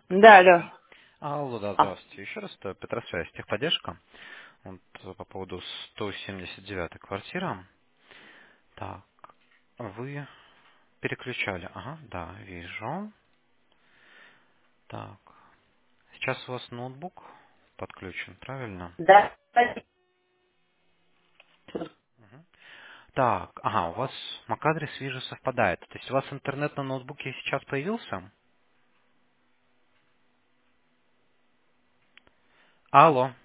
Да, алло. Алло, да, А, здравствуйте. Еще раз, это Петросвязь, техподдержка. Вот по повоповоду 179 квартира. Так, вы переключали. Ага, да, вижу. Так, сейчас у вас ноутбук подключен, правильно? да. Мгм. Так, ага, у вас MAC-адрес, вижу, совпадает. То есть у вас интернет на ноутбуке сейчас появился? Алло.